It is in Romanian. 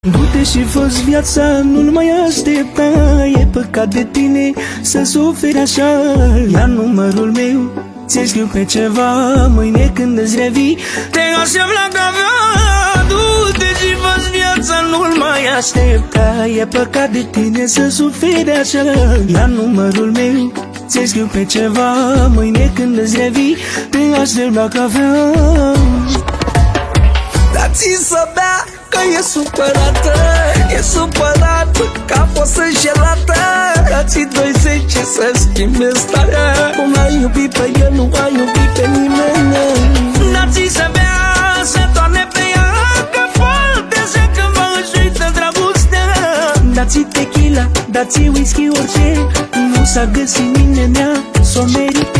Du-te și fă-ți viața, nu-l mai aștepta. E păcat de tine să suferi așa. Ia numărul meu, ți-ai scriu pe ceva. Mâine când îți revii, te aștept la cafea. Du-te și fă-ți viața, nu-l mai aștepta. E păcat de tine să suferi așa. Ia numărul meu, ți-ai scriu pe ceva. Mâine când îți revii, te aștept la cafea. Da-ți să bea, că e supărată, e supărată, că a fost înșelată. Da-ți 20 să schimbe starea. Cum l-ai iubit pe el, nu ai iubit pe nimeni. Da-ți să bea, să toarne pe ea, că foarte așa că mă înșuită dragostea. Da-ți tequila, da-ți whisky, orice, nu s-a găsit nimeni, s-o merită.